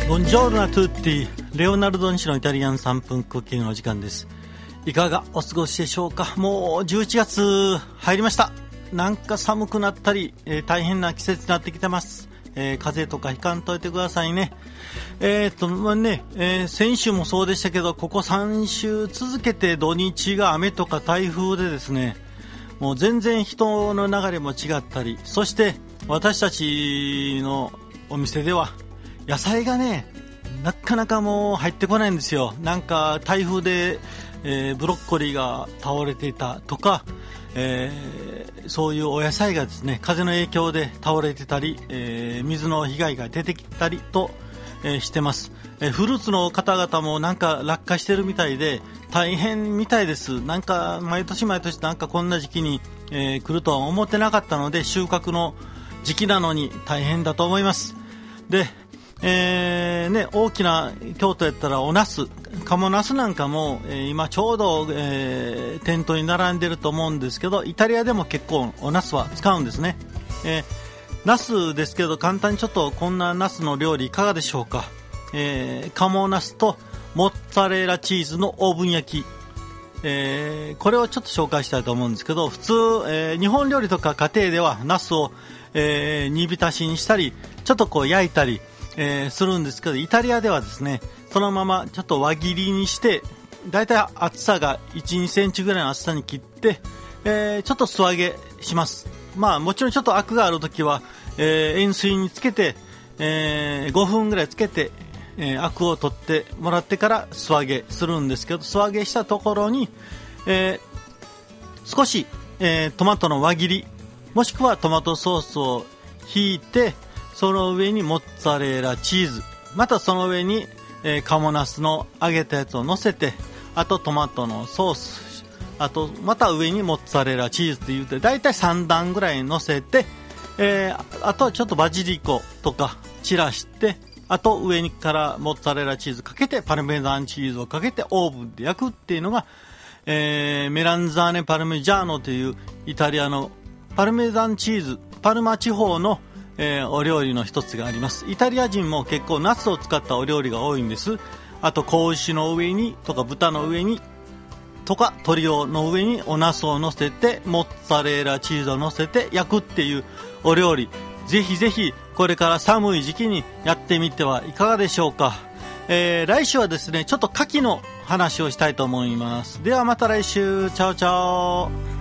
ボンジョールナトゥッティ、レオナルド西のイタリアン3分クッキングの時間です。いかがお過ごしでしょうか。もう11月入りました。なんか寒くなったり、大変な季節になってきてます。風邪とかひかんといてくださいね。先週もそうでしたけど、ここ3週続けて土日が雨とか台風でですね、もう全然人の流れも違ったり、そして私たちのお店では野菜がね、なかなかもう入ってこないんですよ。なんか台風で、ブロッコリーが倒れていたとか、そういうお野菜がですね、風の影響で倒れてたり、水の被害が出てきたりと、してます。フルーツの方々もなんか落下してるみたいで大変みたいです。なんか毎年なんかこんな時期に、来るとは思ってなかったので、収穫の時期なのに大変だと思います。で、大きな京都やったらおナス、鴨ナスなんかも、今ちょうど、店頭に並んでると思うんですけど、イタリアでも結構おナスは使うんですね。ナスですけど、簡単にちょっとこんなナスの料理いかがでしょうか。鴨ナスとモッツァレラチーズのオーブン焼き、これをちょっと紹介したいと思うんですけど、普通、日本料理とか家庭ではナスを、煮浸しにしたりちょっとこう焼いたり、するんですけど、イタリアではですね、そのままちょっと輪切りにして、だいたい厚さが 1,2 センチぐらいの厚さに切って、ちょっと素揚げします。まあもちろんちょっとアクがあるときは、塩水につけて、5分ぐらいつけて、アクを取ってもらってから素揚げするんですけど、素揚げしたところに、少し、トマトの輪切りもしくはトマトソースをひいて、その上にモッツァレラチーズ、またその上に、鴨ナスの揚げたやつを乗せて、あとトマトのソース、あとまた上にモッツァレラチーズって言ってだいたい3段ぐらい乗せて、あとはちょっとバジリコとか散らして、あと上にからモッツァレラチーズかけてパルメザンチーズをかけてオーブンで焼くっていうのが、メランザーネパルメジャーノというイタリアのパルメザンチーズ、パルマ地方のお料理の一つがあります。イタリア人も結構ナスを使ったお料理が多いんです。あと子牛の上にとか豚の上にとか鶏の上におナスを乗せてモッツァレラチーズを乗せて焼くっていうお料理、ぜひぜひこれから寒い時期にやってみてはいかがでしょうか。来週はですね、ちょっと牡蠣の話をしたいと思います。ではまた来週。チャオチャオ。